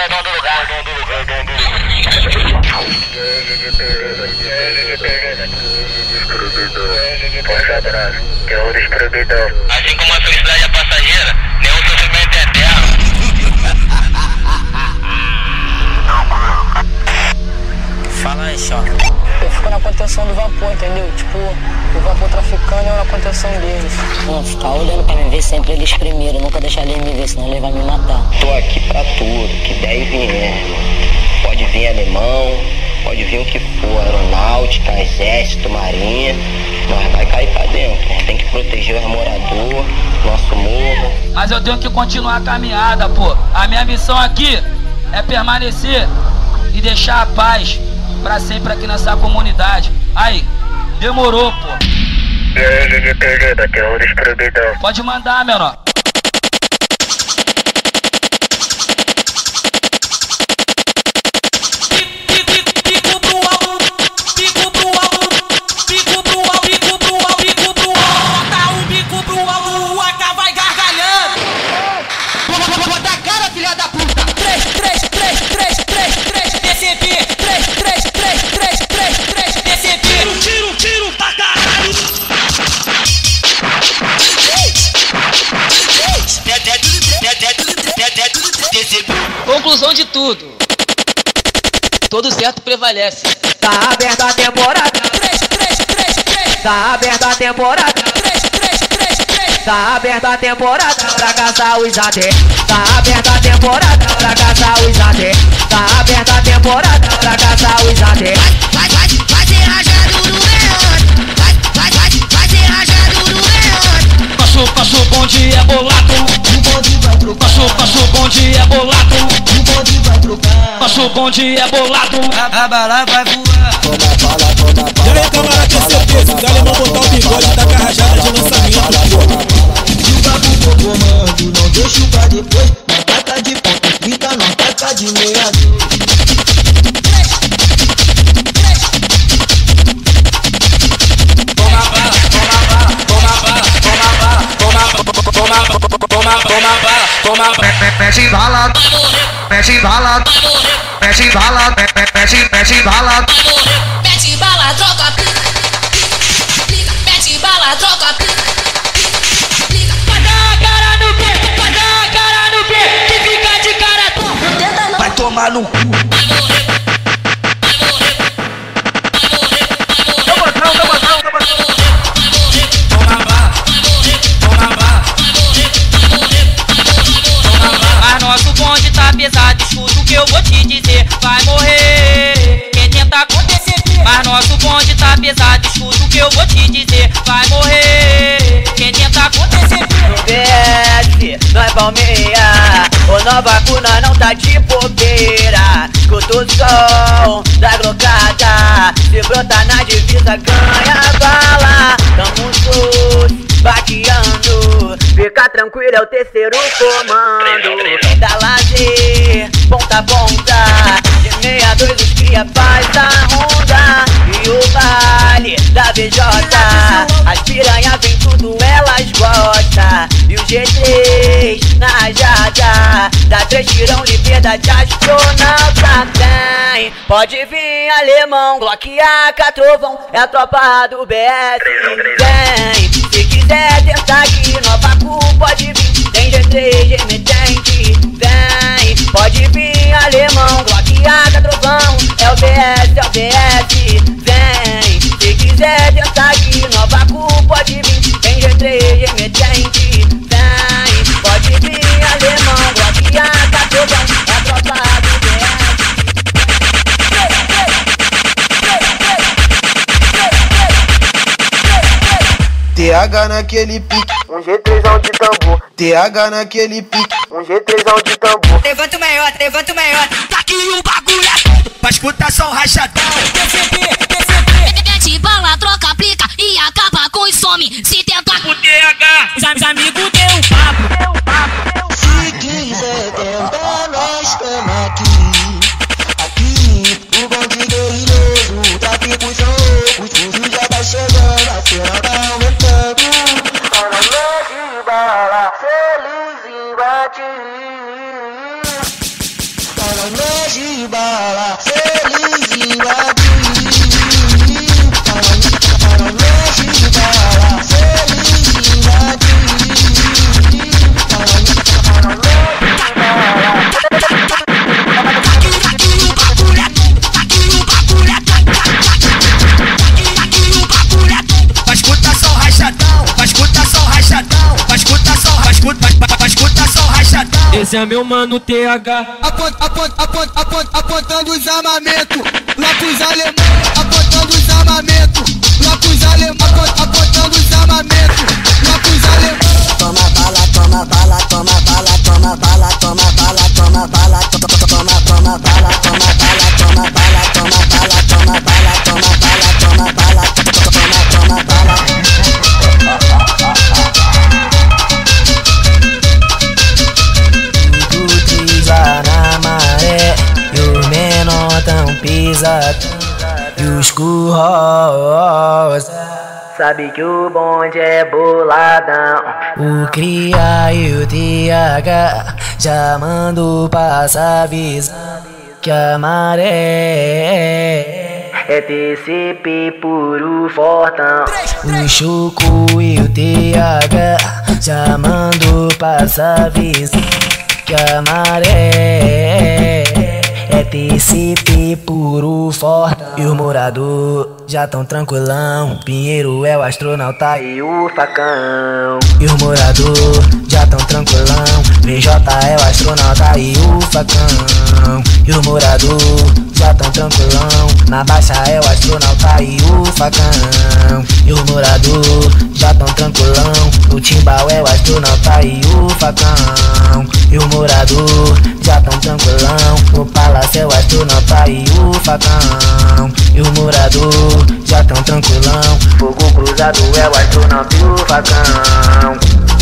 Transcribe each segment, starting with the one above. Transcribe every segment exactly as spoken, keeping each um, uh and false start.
é dono do lugar, dono do lugar, dono do lugar. Que é o distribuidor. Assim como a felicidade é passageira, nenhum sofrimento é eterno. Fala aí, choque. Eu fico na contenção do vapor, entendeu? Tipo, o vapor traficando e eu na contenção deles. Não, ficar olhando pra me ver sempre eles primeiro, nunca deixar eles me ver, senão eles vão me matar. Tô aqui pra tudo, que der e vier. Pode vir alemão, pode vir o que for, aeronáutica, exército, marinha. Nós vai cair pra dentro, nós tem que proteger os moradores, nosso morro. Mas eu tenho que continuar a caminhada, pô. A minha missão aqui é permanecer e deixar a paz pra sempre aqui nessa comunidade. Aí, demorou, pô. Pode mandar, menor. Conclusão de tudo, todo certo prevalece. Tá aberta a temporada. Tá aberta a temporada. Tá aberta a temporada pra caçar os até. Tá aberta a temporada pra caçar os até. Tá aberta a temporada pra caçar os até. Vai, vai, vai ser rajado no leão. Vai, vai, vai, vai ser rajado no leão. Passou, passou, bom dia, bolado. Passou, passou, bom dia, bolado. Passou, bom dia, bolado. A bala vai voar. Toma bala, toma bala. Já vem camarada ter certeza. Se o alemão botar o bigode, tá com a rajada de lançamento. E o babu do comando, não deixo pra depois. Na taca de ponta, grita na taca de meia. Toma bala, toma bala, toma bala, toma bala, toma toma toma toma bala, toma Pede bala, pede bala, pede bala, pede pede bala. Pede bala, troca pica. Pede bala, troca pica. Vai dar a cara no pé, vai dar a cara no pé, que fica de cara. Vai tomar no cu. Nosso bonde tá pesado, escuta o que eu vou te dizer. Vai morrer quem tenta acontecer. Mas nosso bonde tá pesado, escuta o que eu vou te dizer. Vai morrer quem tenta acontecer. No B S, nós palmeia. O Nova Cuna não tá de bobeira. Escuta o som da glocada. Se brotar na divisa, ganha bala. Tamo sus, baqueando. Fica tranquilo, é o terceiro comando. Da lazer, ponta a ponta. De meia dois os cria faz a ronda. E o baile da B J. As piranha vem tudo, elas gostam. E o G três na rajada. Dá três tirão, liberdade, astronauta tem. Pode vir alemão, Glock, A K, trovão. É a tropa do B S. Tem, se quiser tentar aqui, Nova Cu, pode vir. Tem G três, remetente. Vem, pode vir alemão, Glock, A K, trovão. É o B S, é o B S. Vem, se quiser tentar aqui, Nova Cu, pode vir. Tem G três, remetente. Vem, pode vir alemão, Glock, A K, trovão. É a tropa do B S. T H naquele pique, um G três de tambor. T H naquele pique, um G três de tambor. Levanta o maior, levanta o maior. Tá aqui o bagulho é pra escutar só rachadão. Mete bala, troca, aplica e acaba com os some. Se tentar O T H, os amigos deu um papo. Se quiser tentar, nós estamos aqui. Aqui, o bonde guerrilhoso. Tráficos são loucos, o fuzil já tá chegando. A cena tá aumentando. Para de bala, feliz em batir. Para de bala, feliz invadiu. Mexe de bala, feliz invadiu. Vai escutar só rachadão, vai escutar só rachadão, vai escutar só, vai escutar, vai escutar só rachadão. Esse é meu mano T H. Apont, apont, apont, apont, apontando os armamentos lá pros alemão, apontando os armamentos lá pros alemão, apont, apontando os armamentos lá pros alemão. Toma bala, toma bala, toma bala, toma bala, toma bala, toma bala, toma toma toma bala, toma bala, toma bala, toma bala, toma bala, toma bala, toma bala, toma toma bala. Tudo pisa na maré e os menor tão pisa e os curros. Sabe que o bonde é boladão. O Cria e o T H já mando passar avisar que a maré é T C P puro fortão. O Chuco e o T H já mando passar avisar que a maré é T C P puro fortão. E os moradores já tão tranquilão. Pinheiro é o astronauta e o facão. E os moradores já tão tranquilão. V J é o astronauta e o facão. E os moradores já tão tranquilão. Na baixa é o astronauta e o facão. E os moradores já tão tranquilão. No timbal é o astronauta e o facão. E os moradores já tão tranquilão. No palácio é o astronauta e o facão. E os moradores já tão tranquilão. Fogo cruzado é o astronauta e o facão.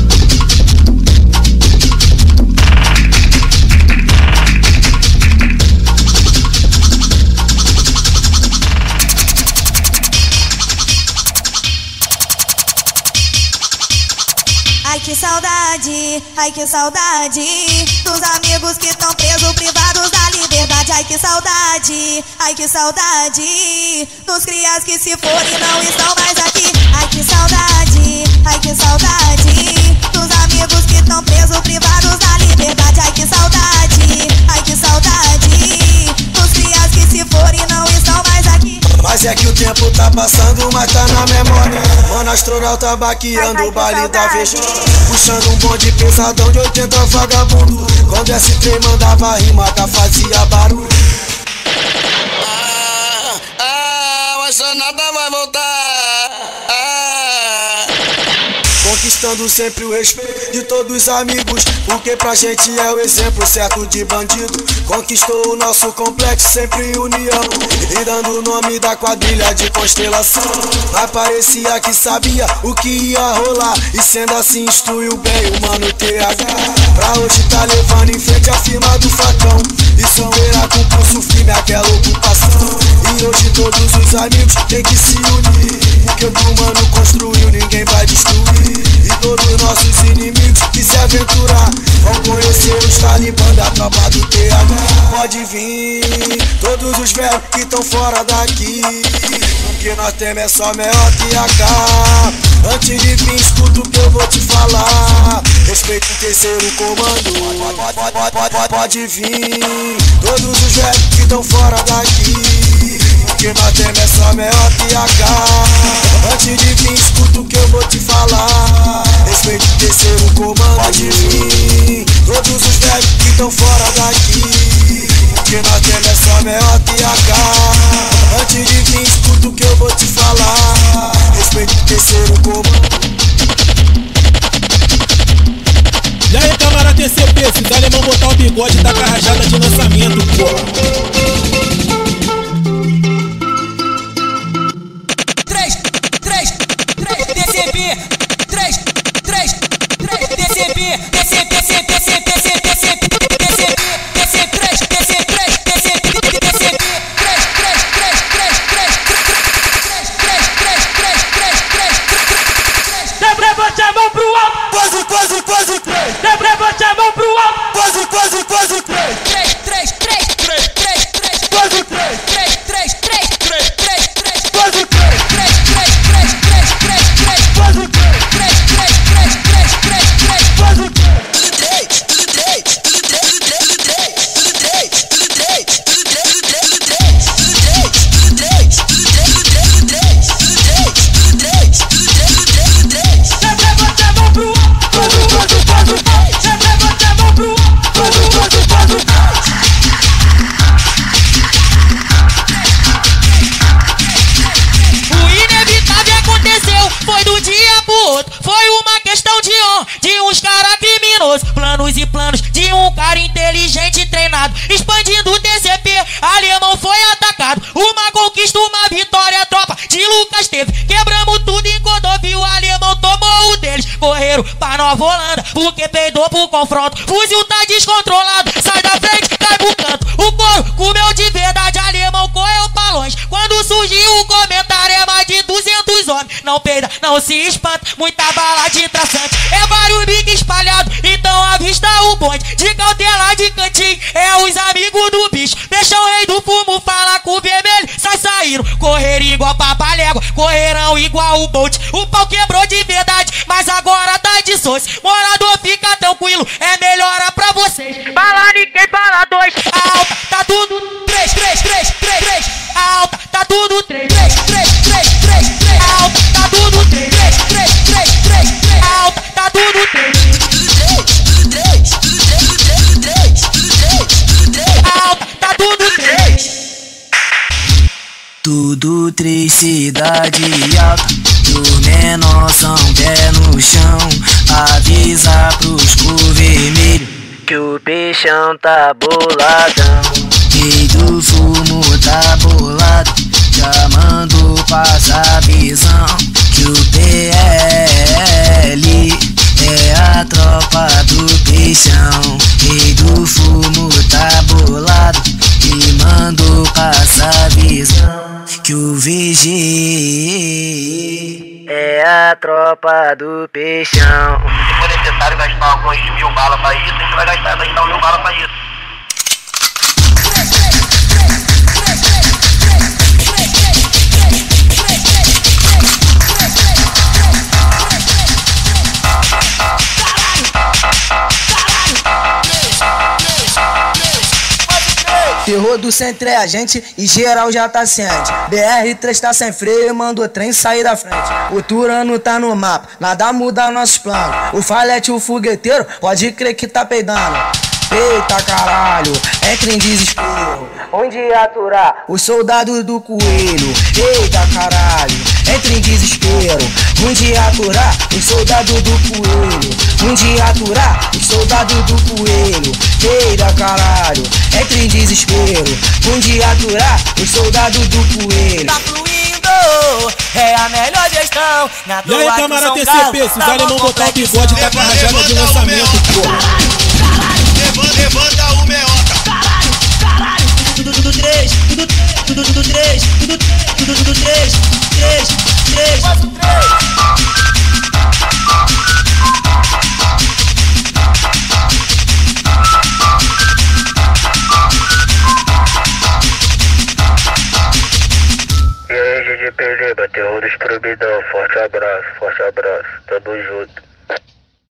Ai que saudade, ai que saudade dos amigos que estão presos, privados da liberdade. Ai que saudade, ai que saudade dos crias que se foram e não estão mais aqui. Ai que saudade, ai que saudade dos amigos que estão presos, privados da liberdade. Ai que saudade, ai que saudade dos crias que se foram e não estão mais aqui. Mas é que o tempo tá passando, mas tá na memória. Mano, astronauta baqueando o baile da Veja, puxando um bonde pesadão de oitenta vagabundo. Quando S três mandava rima, cá fazia barulho. Ah, ah, mas só nada vai voltar. Ah. Conquistando sempre o respeito de todos os amigos, porque pra gente é o exemplo certo de bandido. Conquistou o nosso complexo, sempre união, e dando o nome da quadrilha de constelação. Mas parecia que sabia o que ia rolar, e sendo assim instruiu bem o mano T H. Pra hoje tá levando em frente a firma do facão, e superar com pulso firme aquela ocupação. E hoje todos os amigos tem que se unir, porque o que o mano construiu ninguém vai destruir. E todos nossos inimigos que se aventurar vão conhecer os talibãs da tropa do T H. Pode vir todos os velhos que tão fora daqui, porque nós temos é só melhor T H. Antes de vir, escuta o que eu vou te falar. Respeita o terceiro comando. Pode, pode, pode, pode vir todos os velhos que tão fora daqui, porque nós temos é só melhor T H. Antes de vir, escuta o que eu vou te falar. Respeita o terceiro comando. Pode vir todos os velhos que tão fora daqui, porque nós temos é só melhor T H. Antes de vir, escuta o que eu vou te falar. Respeita o terceiro comando. E aí, camarada T C P, se os alemão botar o bigode, tá com a rajada de lançamento, porra. três, três, três, T C P, três, três, três, T C P, T C P, T C P, T C P, T C P, T C P, T C P, T C três, T C três, T C P, T C P, três, três, três, três, três, três, três, três, três, três, Debre, bote a mão pro alto. Quase, quase, quase três. Debre, bote a mão pro alto. Quase, quase, quase três. três, três, três, três, três. lado. Uma conquista, uma vitória, tropa de Lucas teve. Quebramos tudo enquanto viu o alemão tomou o deles. Correram pra Nova Holanda, porque peidou pro confronto. Fuzil tá descontrolado, sai da frente, cai pro canto. O couro comeu de verdade, alemão correu pra longe. Quando surgiu o comentário é mais de duzentos homens. Não peida, não se espanta, muita bala de traçante. É vários biques espalhados, então avista o bonde. De cautela de cantinho, é os amigos do bicho. Deixa o rei do fumo falar com o vermelho, sai saíram. Correram igual papalégua, correrão igual o Bolt. O pau quebrou de verdade, mas agora tá de soce. Morador, fica tranquilo, é melhora pra vocês. Fala ninguém, fala dois. Alta, tá tudo três, três, três, três, três. Alta, tá tudo três, três, três, três, três, três. Alta, tá tudo três, três, três, três, três, três. Alta, tá tudo três. Alta, tá tudo três. Tudo três, cidade alta. Os menor são pé no chão. Avisa pros cu vermelho que o peixão tá boladão. Rei do fumo tá bolado, já mandou passar a visão que o P L é a tropa do peixão. Rei do fumo tá bolado e mandou passar a visão que o V G é a tropa do peixão. Se for necessário gastar algumas mil balas pra isso, a gente vai gastar, gastar mil balas pra isso. Terror do centro é a gente e geral já tá ciente. B R três tá sem freio e mandou o trem sair da frente. O Turano tá no mapa, nada muda nossos planos. O Falete, o fogueteiro, pode crer que tá peidando. Eita caralho, entra em desespero. Onde aturar os soldados do coelho? Eita caralho, entra em desespero. Onde aturar os soldados do coelho? Onde aturar os soldados do coelho? Eita caralho, entra em desespero. Onde aturar os soldados do coelho? Tá fluindo, é a melhor gestão. Na e aí, camarada T C P, se os alemão botar o bigode, tá com a rajada de lançamento, porra. Levanta o meota. Caralho, caralho. Tudo, tudo três, tudo, tudo, tudo três, tudo, tudo, tudo três, três, três. Faço três. E aí, G G P G, bateu o distribuidor. Forte abraço, forte abraço. Tamo junto.